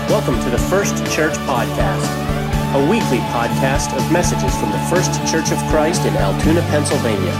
Welcome to the First Church Podcast, a weekly podcast of messages from the First Church of Christ in Altoona, Pennsylvania.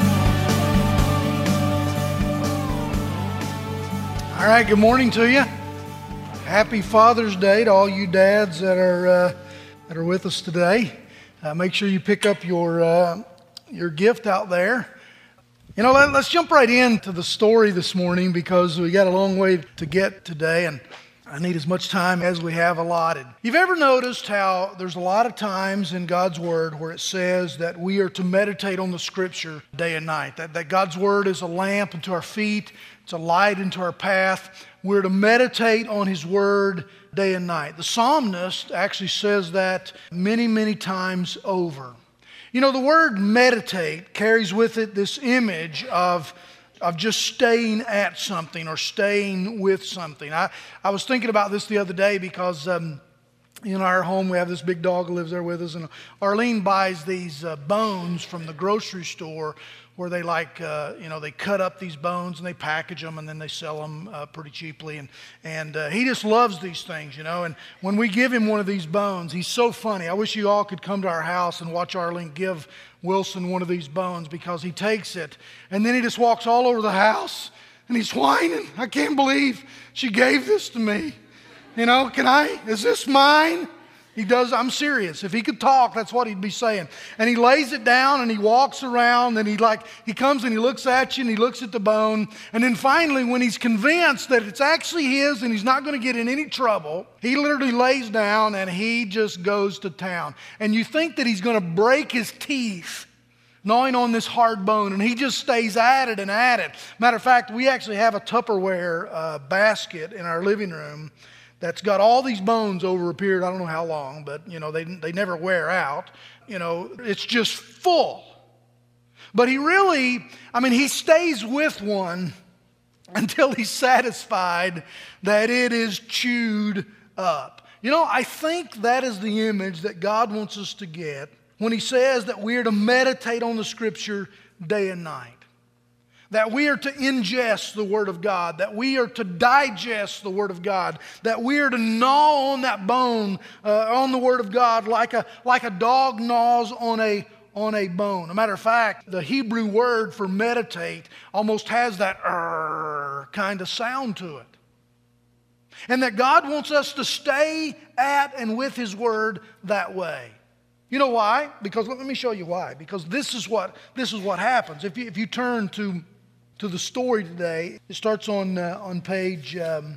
All right, good morning to you. Happy Father's Day to all you dads that are with us today. Make sure you pick up your gift out there. You know, let's jump right into the story this morning because we got a long way to get today, and I need as much time as we have allotted. You've ever noticed how there's a lot of times in God's Word where it says that we are to meditate on the Scripture day and night, that God's Word is a lamp unto our feet, it's a light into our path. We're to meditate on His Word day and night. The psalmist actually says that many, many times over. You know, the word meditate carries with it this image of just staying at something or staying with something. I was thinking about this the other day because in our home we have this big dog who lives there with us, and Arlene buys these bones from the grocery store where they they cut up these bones and they package them and then they sell them pretty cheaply. And he just loves these things, you know. And when we give him one of these bones, he's so funny. I wish you all could come to our house and watch Arlene give Wilson one of these bones, because he takes it and then he just walks all over the house and he's whining. I can't believe she gave this to me. You know, is this mine? He does, I'm serious. If he could talk, that's what he'd be saying. And he lays it down and he walks around and he comes and he looks at you and he looks at the bone. And then finally, when he's convinced that it's actually his and he's not going to get in any trouble, he literally lays down and he just goes to town. And you think that he's going to break his teeth gnawing on this hard bone, and he just stays at it and at it. Matter of fact, we actually have a Tupperware basket in our living room that's got all these bones over a period, I don't know how long, but you know, they never wear out. You know, it's just full. But he stays with one until he's satisfied that it is chewed up. You know, I think that is the image that God wants us to get when He says that we are to meditate on the Scripture day and night. That we are to ingest the Word of God, that we are to digest the Word of God, that we are to gnaw on that bone, on the Word of God, like a dog gnaws on a bone. As a matter of fact, the Hebrew word for meditate almost has that kind of sound to it. And that God wants us to stay at and with His Word that way. You know why? Because let me show you why. Because this is what happens. If you turn to the story today, it starts on page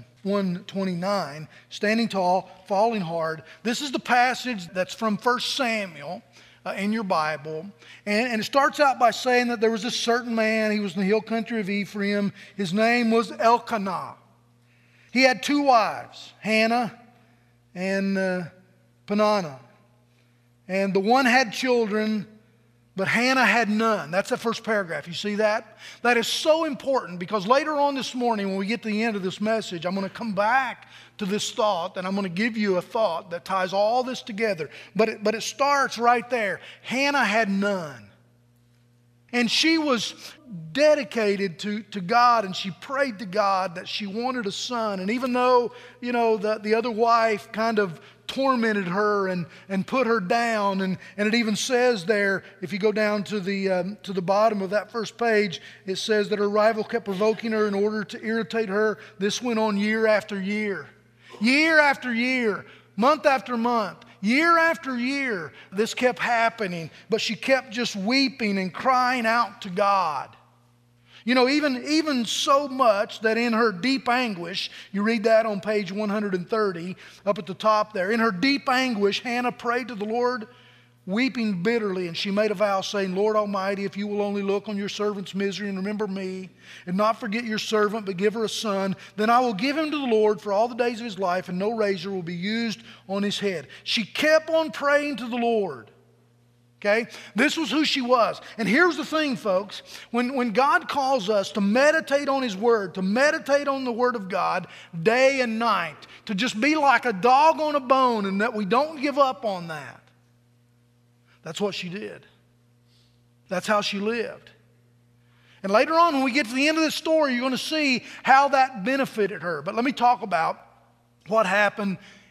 129, standing tall, falling hard. This is the passage that's from 1 Samuel in your Bible. And it starts out by saying that there was a certain man, he was in the hill country of Ephraim. His name was Elkanah. He had two wives, Hannah and Peninnah. And the one had children, but Hannah had none. That's the first paragraph. You see that? That is so important, because later on this morning, when we get to the end of this message, I'm going to come back to this thought, and I'm going to give you a thought that ties all this together. But it starts right there. Hannah had none. And she was dedicated to God, and she prayed to God that she wanted a son. And even though, you know, the other wife kind of tormented her and put her down, and it even says there, if you go down to the bottom of that first page, it says that her rival kept provoking her in order to irritate her. This went on year after year, month after month. Year after year, this kept happening, but she kept just weeping and crying out to God. You know, even so much that in her deep anguish, you read that on page 130, up at the top there. In her deep anguish, Hannah prayed to the Lord, weeping bitterly, and she made a vow saying, Lord Almighty, if you will only look on your servant's misery and remember me, and not forget your servant, but give her a son, then I will give him to the Lord for all the days of his life, and no razor will be used on his head. She kept on praying to the Lord. Okay? This was who she was. And here's the thing, folks. When God calls us to meditate on His Word, to meditate on the Word of God day and night, to just be like a dog on a bone, and that we don't give up on that, that's what she did. That's how she lived. And later on, when we get to the end of this story, you're going to see how that benefited her. But let me talk about what happened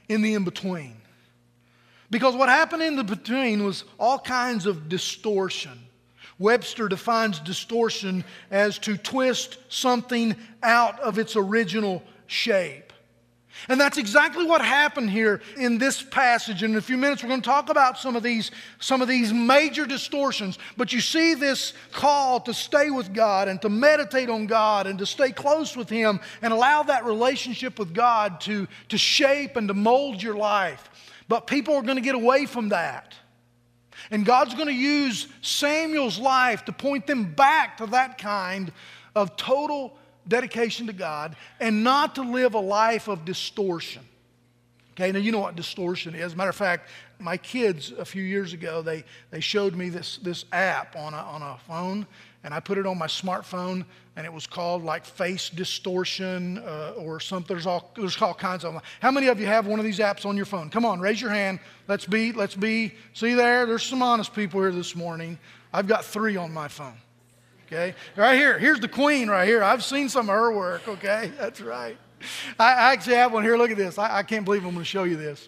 in the in-between. Because what happened in the between was all kinds of distortion. Webster defines distortion as to twist something out of its original shape. And that's exactly what happened here in this passage. In a few minutes, we're going to talk about some of these major distortions. But you see this call to stay with God and to meditate on God and to stay close with Him and allow that relationship with God to shape and to mold your life. But people are going to get away from that. And God's going to use Samuel's life to point them back to that kind of total dedication to God and not to live a life of distortion. Okay, now you know what distortion is. As a matter of fact, my kids a few years ago, they showed me this app on a phone, and I put it on my smartphone, and it was called like face distortion or something. There's all kinds of them. How many of you have one of these apps on your phone? Come on, raise your hand. Let's be. See there? There's some honest people here this morning. I've got 3 on my phone. Okay, right here. Here's the queen right here. I've seen some of her work, okay? That's right. I actually have one here. Look at this. I can't believe I'm going to show you this.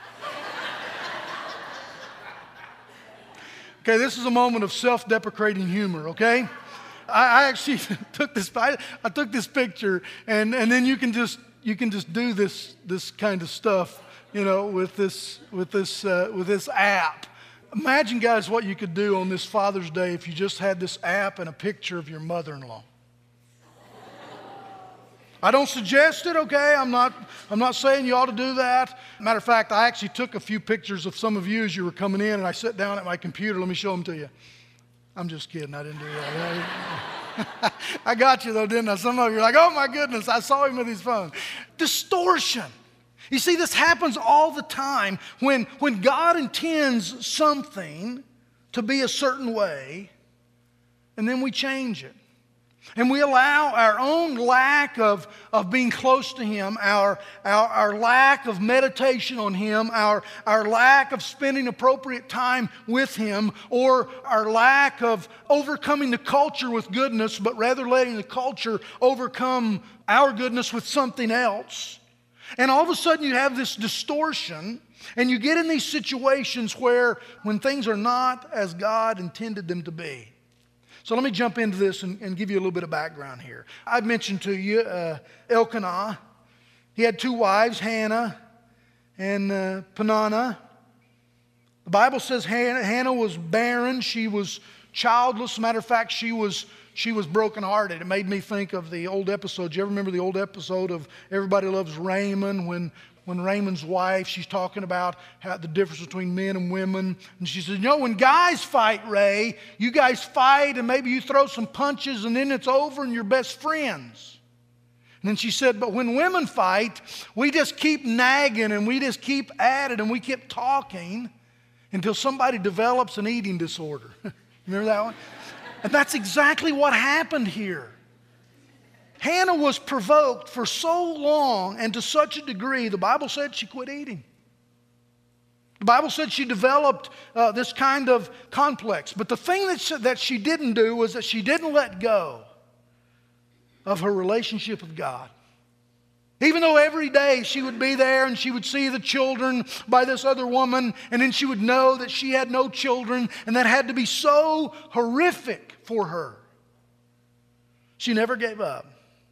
Okay, this is a moment of self-deprecating humor, okay? I actually took this picture, and then you can just do this kind of stuff, you know, with this app. Imagine, guys, what you could do on this Father's Day if you just had this app and a picture of your mother-in-law. I don't suggest it, okay? I'm not saying you ought to do that. Matter of fact, I actually took a few pictures of some of you as you were coming in, and I sat down at my computer. Let me show them to you. I'm just kidding. I didn't do that. I got you, though, didn't I? Some of you are like, oh, my goodness, I saw him with his phone. Distortion. You see, this happens all the time when God intends something to be a certain way, and then we change it. And we allow our own lack of being close to Him, our lack of meditation on Him, our lack of spending appropriate time with Him, or our lack of overcoming the culture with goodness, but rather letting the culture overcome our goodness with something else. And all of a sudden you have this distortion, and you get in these situations where when things are not as God intended them to be. So let me jump into this and give you a little bit of background here. I've mentioned to you Elkanah. He had 2 wives, Hannah and Peninnah. The Bible says Hannah was barren. She was childless. As a matter of fact, she was brokenhearted. It made me think of the old episode. Do you ever remember the old episode of Everybody Loves Raymond when Raymond's wife, she's talking about how the difference between men and women. And she said, you know, when guys fight, Ray, you guys fight and maybe you throw some punches and then it's over and you're best friends. And then she said, but when women fight, we just keep nagging and we just keep at it and we keep talking until somebody develops an eating disorder. Remember that one? And that's exactly what happened here. Hannah was provoked for so long and to such a degree, the Bible said she quit eating. The Bible said she developed this kind of complex. But the thing that she didn't do was that she didn't let go of her relationship with God. Even though every day she would be there and she would see the children by this other woman, and then she would know that she had no children, and that had to be so horrific for her. She never gave up.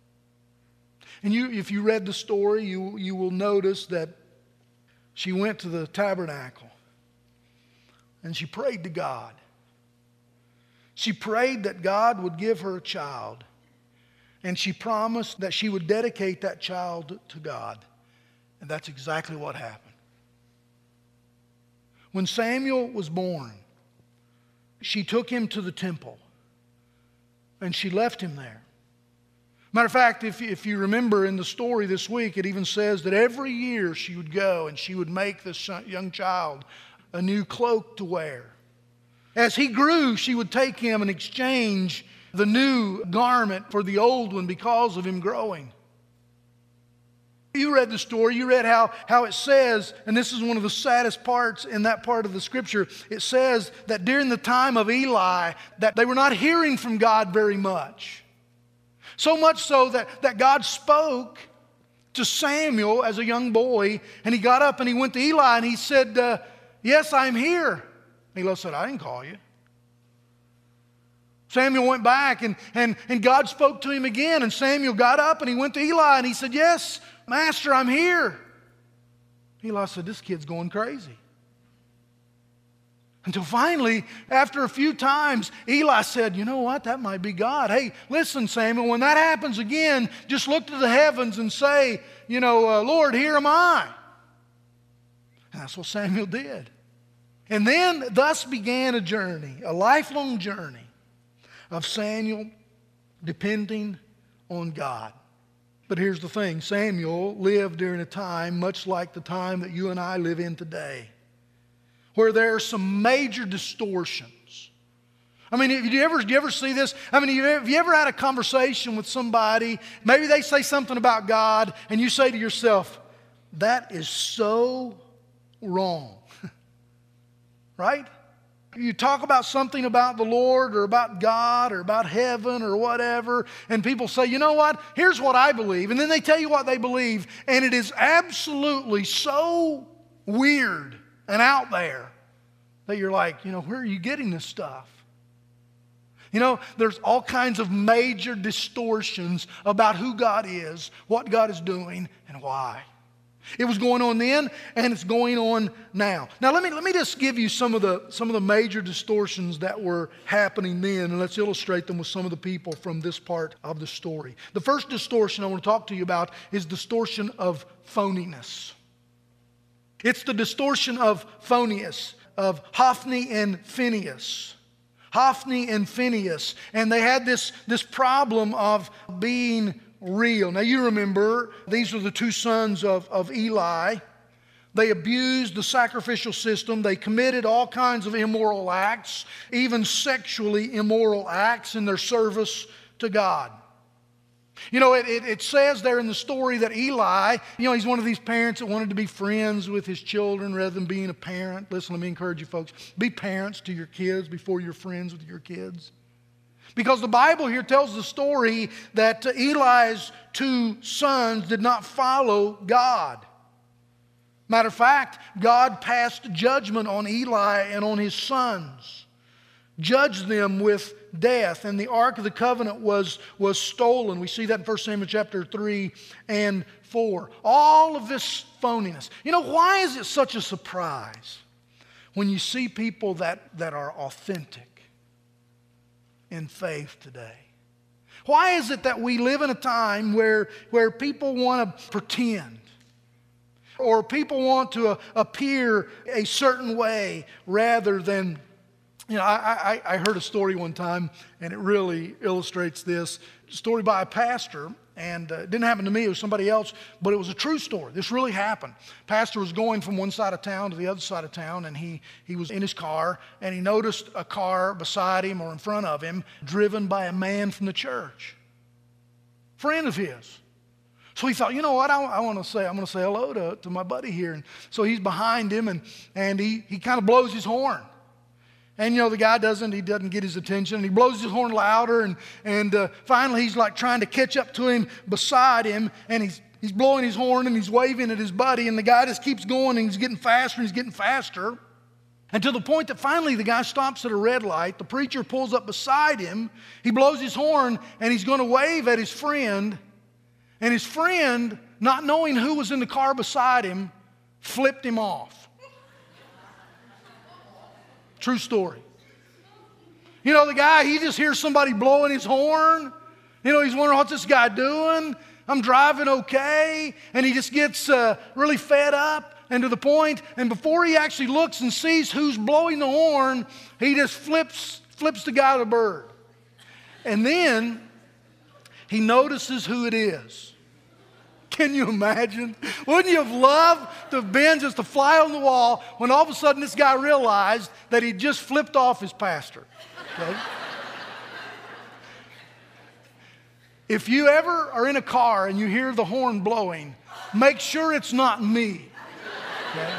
And if you read the story, you will notice that she went to the tabernacle and she prayed to God. She prayed that God would give her a child. And she promised that she would dedicate that child to God. And that's exactly what happened. When Samuel was born, she took him to the temple and she left him there. Matter of fact, if you remember in the story this week, it even says that every year she would go and she would make this young child a new cloak to wear. As he grew, she would take him and exchange the new garment for the old one because of him growing. You read the story, you read how it says, and this is one of the saddest parts in that part of the scripture, it says that during the time of Eli, that they were not hearing from God very much. So much so that God spoke to Samuel as a young boy, and he got up and he went to Eli and he said, yes, I'm here. Eli said, I didn't call you. Samuel went back and God spoke to him again, and Samuel got up and he went to Eli and he said, yes, Master, I'm here. Eli said, this kid's going crazy. Until finally, after a few times, Eli said, you know what, that might be God. Hey, listen, Samuel, when that happens again, just look to the heavens and say, Lord, here am I. And that's what Samuel did. And then thus began a journey, a lifelong journey of Samuel depending on God. But here's the thing, Samuel lived during a time much like the time that you and I live in today, where there are some major distortions. I mean, do you ever see this? I mean, have you ever had a conversation with somebody, maybe they say something about God, and you say to yourself, that is so wrong, right? You talk about something about the Lord or about God or about heaven or whatever, and people say, you know what, here's what I believe, and then they tell you what they believe, and it is absolutely so weird and out there that you're like, where are you getting this stuff? There's all kinds of major distortions about who God is, what God is doing, and why. It was going on then, and it's going on now. Now let me just give you some of the major distortions that were happening then, and let's illustrate them with some of the people from this part of the story. The first distortion I want to talk to you about is distortion of phoniness. It's the distortion of Phoneus, of Hophni and Phinehas. Hophni and Phinehas. And they had this problem of being real. Now you remember, these were the two sons of Eli. They abused the sacrificial system. They committed all kinds of immoral acts, even sexually immoral acts in their service to God. It says there in the story that Eli, he's one of these parents that wanted to be friends with his children rather than being a parent. Listen, let me encourage you folks. Be parents to your kids before you're friends with your kids. Because the Bible here tells the story that Eli's two sons did not follow God. Matter of fact, God passed judgment on Eli and on his sons. Judged them with death, and the Ark of the Covenant was stolen. We see that in 1 Samuel chapter 3 and 4. All of this phoniness. Why is it such a surprise when you see people that are authentic in faith today? Why is it that we live in a time where people want to pretend, or people want to appear a certain way rather than... I heard a story one time, and it really illustrates this. A story by a pastor, and it didn't happen to me, it was somebody else, but it was a true story. This really happened. Pastor was going from one side of town to the other side of town, and he was in his car, and he noticed a car beside him or in front of him driven by a man from the church, friend of his. So he thought, you know what, I'm going to say hello to my buddy here. And so he's behind him, and he kind of blows his horn. And the guy doesn't get his attention. And he blows his horn louder, and finally he's like trying to catch up to him beside him, and he's blowing his horn and he's waving at his buddy, and the guy just keeps going, and he's getting faster and he's getting faster. And to the point that finally the guy stops at a red light. The preacher pulls up beside him. He blows his horn, and he's going to wave at his friend. And his friend, not knowing who was in the car beside him, flipped him off. True story. The guy, he just hears somebody blowing his horn. He's wondering, what's this guy doing? I'm driving okay. And he just gets really fed up and to the point. And before he actually looks and sees who's blowing the horn, he just flips the guy the bird. And then he notices who it is. Can you imagine? Wouldn't you have loved to have been just a fly on the wall when all of a sudden this guy realized that he just flipped off his pastor? Okay? If you ever are in a car and you hear the horn blowing, make sure it's not me. Okay?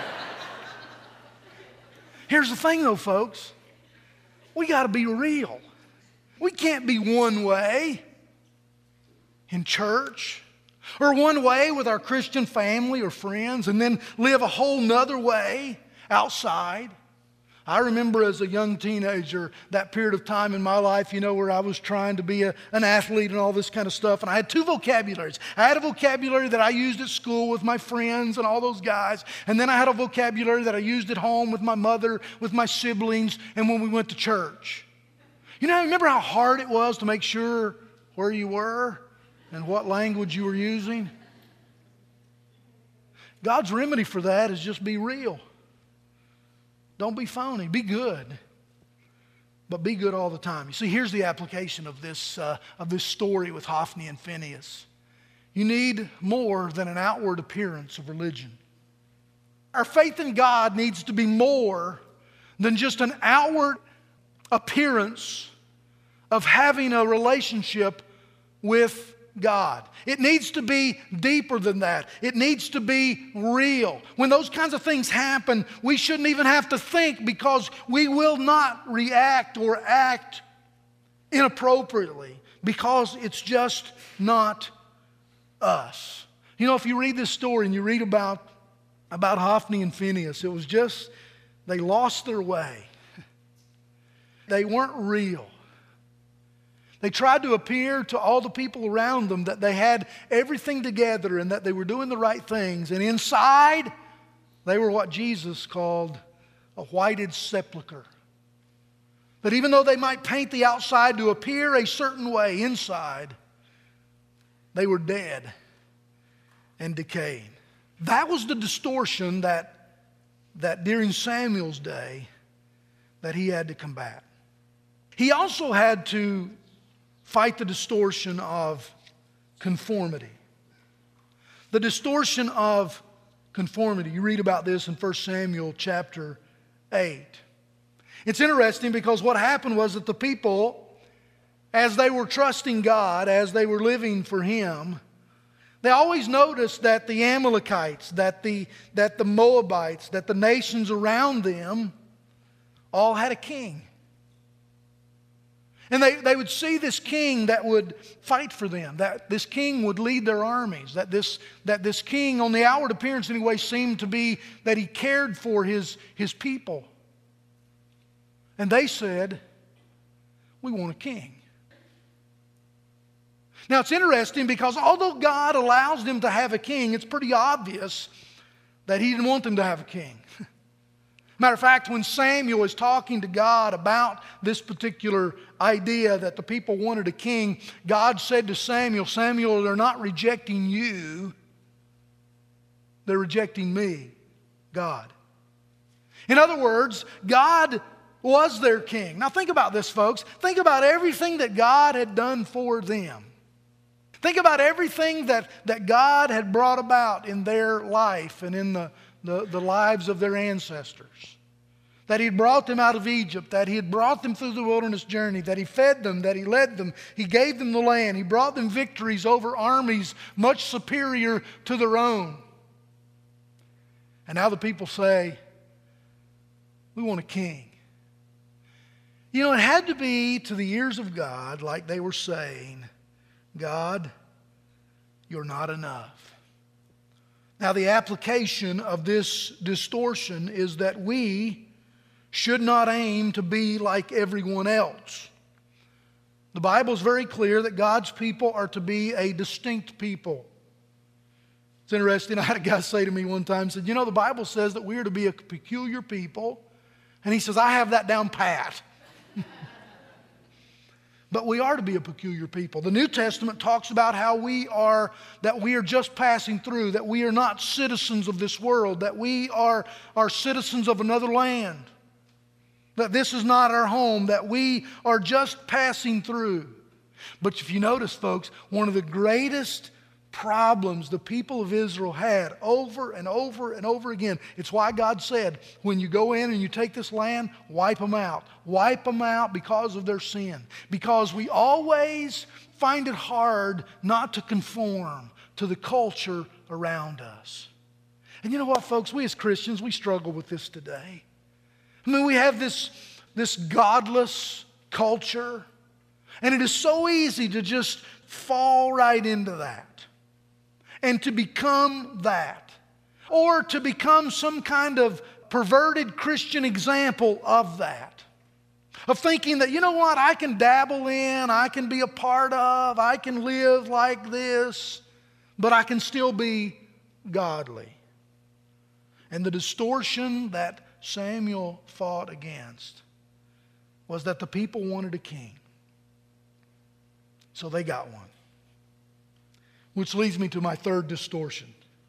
Here's the thing though, folks. We got to be real. We can't be one way in church. Or one way with our Christian family or friends, and then live a whole nother way outside. I remember as a young teenager, that period of time in my life, where I was trying to be an athlete and all this kind of stuff. And I had two vocabularies. I had a vocabulary that I used at school with my friends and all those guys. And then I had a vocabulary that I used at home with my mother, with my siblings, and when we went to church. Remember how hard it was to make sure where you were and what language you were using? God's remedy for that is just be real. Don't be phony. Be good. But be good all the time. You see, here's the application of this story with Hophni and Phinehas. You need more than an outward appearance of religion. Our faith in God needs to be more than just an outward appearance of having a relationship with God. It needs to be deeper than that. It needs to be real. When those kinds of things happen, we shouldn't even have to think, because we will not react or act inappropriately, because it's just not us. If you read this story and you read about Hophni and Phinehas, it was just, they lost their way. They weren't real. They tried to appear to all the people around them that they had everything together and that they were doing the right things. And inside, they were what Jesus called a whited sepulcher. That even though they might paint the outside to appear a certain way, inside, they were dead and decaying. That was the distortion that during Samuel's day that he had to combat. He also had to fight the distortion of conformity. The distortion of conformity. You read about this in 1 Samuel chapter 8. It's interesting because what happened was that the people, as they were trusting God, as they were living for Him, they always noticed that the Amalekites, that the Moabites, that the nations around them all had a king. And they would see this king that would fight for them, that this king would lead their armies, that this king, on the outward appearance anyway, seemed to be that he cared for his people. And they said, we want a king. Now it's interesting because although God allows them to have a king, it's pretty obvious that He didn't want them to have a king. Matter of fact, when Samuel is talking to God about this particular idea that the people wanted a king, God said to Samuel, Samuel, they're not rejecting you, they're rejecting me, God. In other words, God was their king. Now think about this, folks. Think about everything that God had done for them. Think about everything that God had brought about in their life and in the lives of their ancestors. That He had brought them out of Egypt, that He had brought them through the wilderness journey, that He fed them, that He led them, He gave them the land, He brought them victories over armies much superior to their own. And now the people say, we want a king. It had to be to the ears of God like they were saying, God, you're not enough. Now, the application of this distortion is that we should not aim to be like everyone else. The Bible is very clear that God's people are to be a distinct people. It's interesting. I had a guy say to me one time, said, the Bible says that we are to be a peculiar people. And he says, I have that down pat. But we are to be a peculiar people. The New Testament talks about how we are just passing through, that we are not citizens of this world, that we are citizens of another land, that this is not our home, that we are just passing through. But if you notice, folks, one of the greatest problems the people of Israel had over and over and over again. It's why God said, when you go in and you take this land, wipe them out. Wipe them out because of their sin. Because we always find it hard not to conform to the culture around us. And you know what, folks? We as Christians, we struggle with this today. I mean, we have this godless culture, and it is so easy to just fall right into that. and to become that, or to become some kind of perverted Christian example of that. Of thinking that, you know what, I can dabble in, I can be a part of, I can live like this, but I can still be godly. And the distortion that Samuel fought against was that the people wanted a king. So they got one. Which leads me to my third distortion.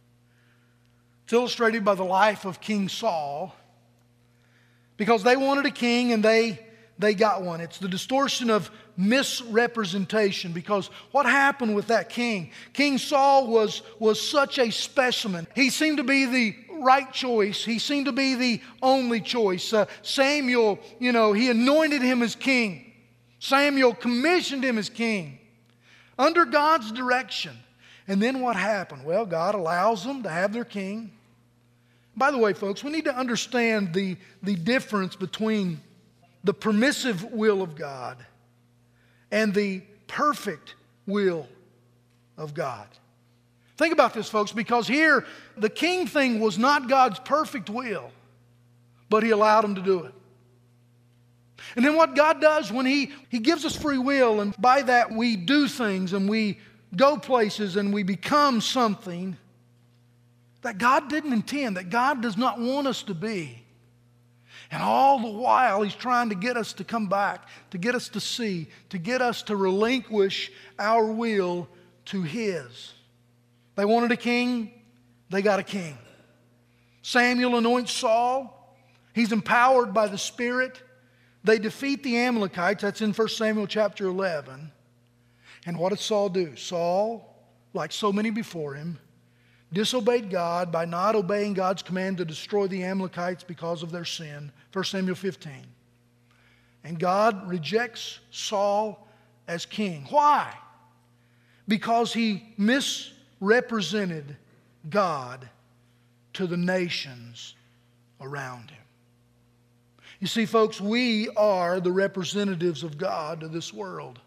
It's illustrated by the life of King Saul, because they wanted a king and they got one. It's the distortion of misrepresentation, because what happened with that king? King Saul was such a specimen. He seemed to be the right choice. He seemed to be the only choice. Samuel, he anointed him as king. Samuel commissioned him as king under God's direction. And then what happened? Well, God allows them to have their king. By the way, folks, we need to understand the difference between the permissive will of God and the perfect will of God. Think about this, folks, because here the king thing was not God's perfect will, but He allowed him to do it. And then what God does when He gives us free will, and by that we do things and we go places and we become something that God didn't intend, that God does not want us to be. And all the while He's trying to get us to come back, to get us to see, to get us to relinquish our will to His. They wanted a king, they got a king. Samuel anoints Saul. He's empowered by the Spirit. They defeat the Amalekites. That's in 1 Samuel chapter 11. And what did Saul do? Saul, like so many before him, disobeyed God by not obeying God's command to destroy the Amalekites because of their sin. 1 Samuel 15. And God rejects Saul as king. Why? Because he misrepresented God to the nations around him. You see, folks, we are the representatives of God to this world.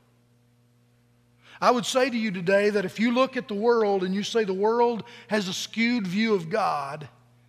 I would say to you today that if you look at the world and you say the world has a skewed view of God,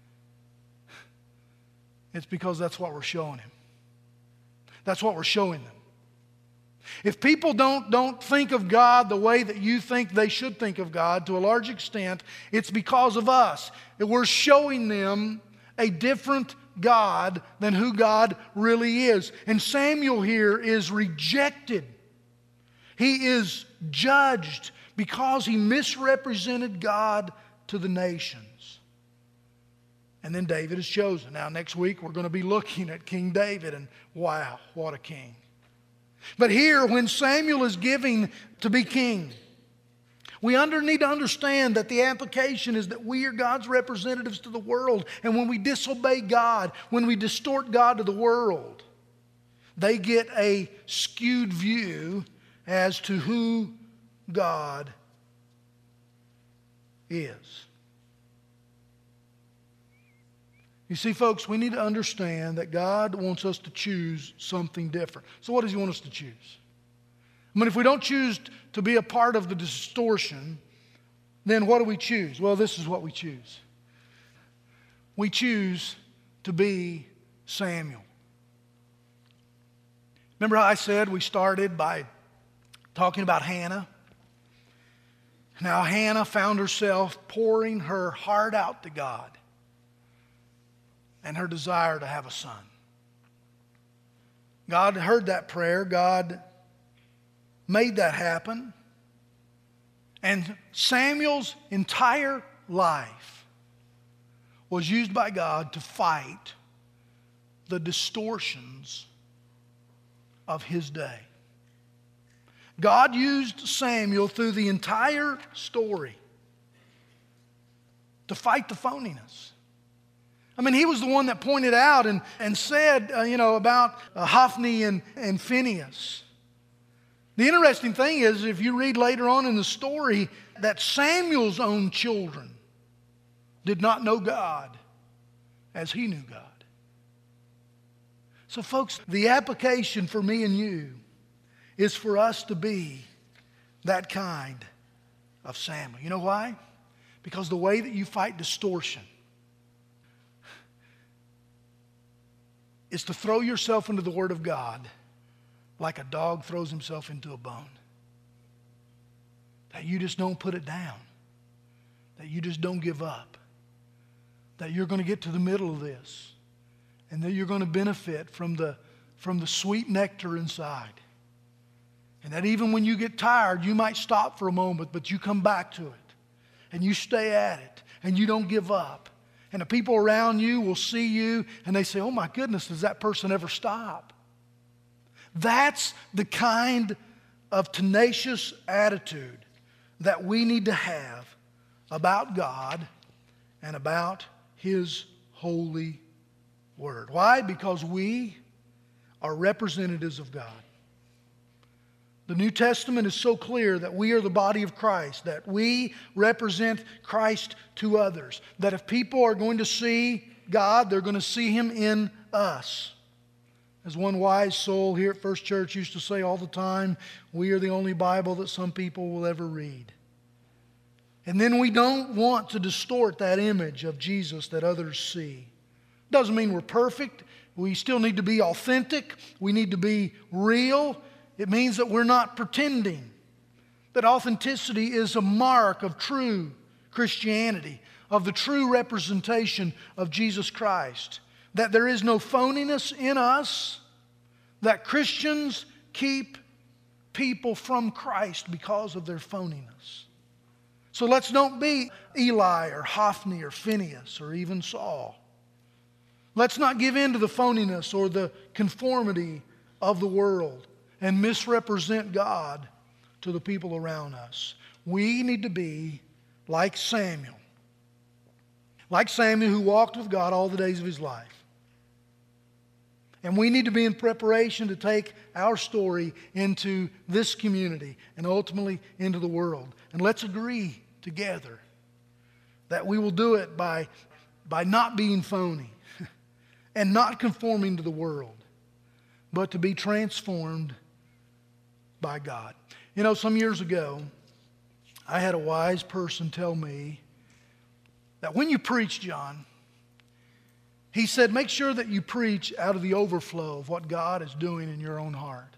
it's because that's what we're showing him. That's what we're showing them. If people don't think of God the way that you think they should think of God, to a large extent, it's because of us. That we're showing them a different God than who God really is. And Samuel here is rejected. He is judged because he misrepresented God to the nations. And then David is chosen. Now next week we're going to be looking at King David, and wow, what a king. But here, when Samuel is giving to be king, we need to understand that the application is that we are God's representatives to the world. And when we disobey God, when we distort God to the world, they get a skewed view as to who God is. You see, folks, we need to understand that God wants us to choose something different. So what does He want us to choose? I mean, if we don't choose to be a part of the distortion, then what do we choose? Well, this is what we choose. We choose to be Samuel. Remember how I said we started by talking about Hannah? Now, Hannah found herself pouring her heart out to God and her desire to have a son. God heard that prayer. God made that happen. And Samuel's entire life was used by God to fight the distortions of his day. God used Samuel through the entire story to fight the phoniness. I mean, he was the one that pointed out and said, about Hophni and Phinehas. The interesting thing is, if you read later on in the story, that Samuel's own children did not know God as he knew God. So, folks, the application for me and you is for us to be that kind of Samuel. You know why? Because the way that you fight distortion is to throw yourself into the Word of God like a dog throws himself into a bone. That you just don't put it down. That you just don't give up. That you're going to get to the middle of this. And that you're going to benefit from the sweet nectar inside. And that even when you get tired, you might stop for a moment, but you come back to it. And you stay at it. And you don't give up. And the people around you will see you and they say, oh my goodness, does that person ever stop? That's the kind of tenacious attitude that we need to have about God and about His holy word. Why? Because we are representatives of God. The New Testament is so clear that we are the body of Christ, that we represent Christ to others, that if people are going to see God, they're going to see Him in us. As one wise soul here at First Church used to say all the time, we are the only Bible that some people will ever read. And then we don't want to distort that image of Jesus that others see. Doesn't mean we're perfect. We still need to be authentic. We need to be real. It means that we're not pretending. That authenticity is a mark of true Christianity, of the true representation of Jesus Christ. That there is no phoniness in us. That Christians keep people from Christ because of their phoniness. So let's don't be Eli or Hophni or Phineas or even Saul. Let's not give in to the phoniness or the conformity of the world and misrepresent God to the people around us. We need to be like Samuel. Like Samuel, who walked with God all the days of his life. And we need to be in preparation to take our story into this community and ultimately into the world. And let's agree together that we will do it by not being phony and not conforming to the world, but to be transformed by God. You know, some years ago, I had a wise person tell me that when you preach, John, he said, make sure that you preach out of the overflow of what God is doing in your own heart.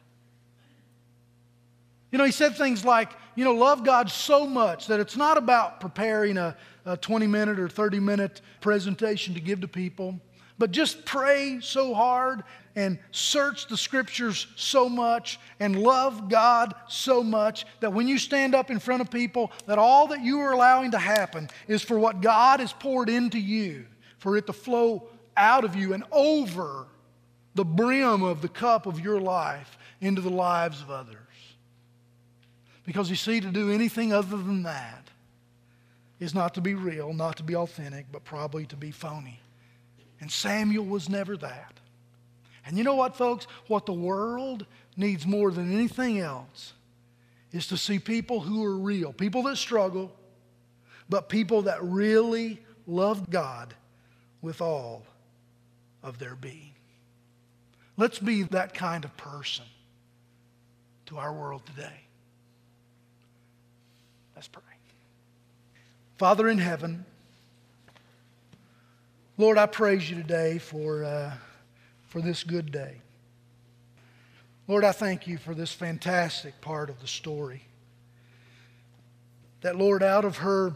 You know, he said things like, you know, love God so much that it's not about preparing a 20-minute or 30-minute presentation to give to people, but just pray so hard and search the Scriptures so much and love God so much that when you stand up in front of people, that all that you are allowing to happen is for what God has poured into you, for it to flow out of you and over the brim of the cup of your life into the lives of others. Because you see, to do anything other than that is not to be real, not to be authentic, but probably to be phony. And Samuel was never that. And you know what, folks? What the world needs more than anything else is to see people who are real, people that struggle, but people that really love God with all of their being. Let's be that kind of person to our world today. Let's pray. Father in heaven, Lord, I praise you today for this good day. Lord, I thank you for this fantastic part of the story. That, Lord, out of her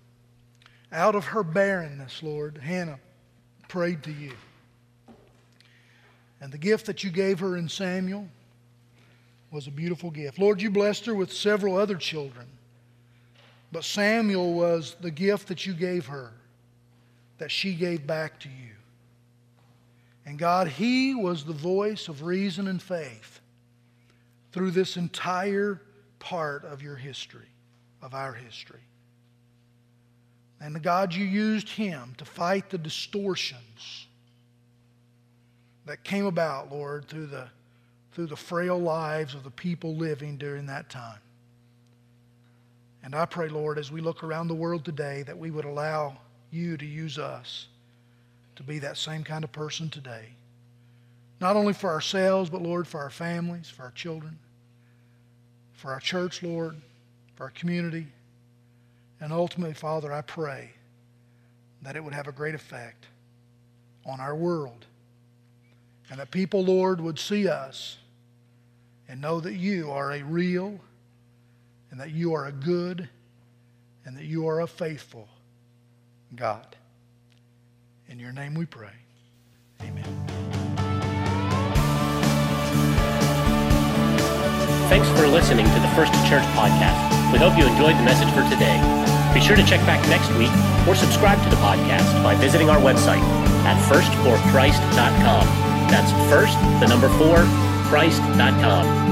barrenness, Lord, Hannah prayed to you. And the gift that you gave her in Samuel was a beautiful gift. Lord, you blessed her with several other children. But Samuel was the gift that you gave her, that she gave back to you. And God, he was the voice of reason and faith through this entire part of your history, of our history. And God, you used him to fight the distortions that came about, Lord, through the frail lives of the people living during that time. And I pray, Lord, as we look around the world today, that we would allow you to use us to be that same kind of person today. Not only for ourselves, but, Lord, for our families, for our children, for our church, Lord, for our community, And ultimately, Father, I pray that it would have a great effect on our world. And that people, Lord, would see us and know that you are a real, and that you are a good, and that you are a faithful God. In your name we pray. Amen. Thanks for listening to the First Church Podcast. We hope you enjoyed the message for today. Be sure to check back next week or subscribe to the podcast by visiting our website at firstforchrist.com. That's first, the number 4, Christ.com.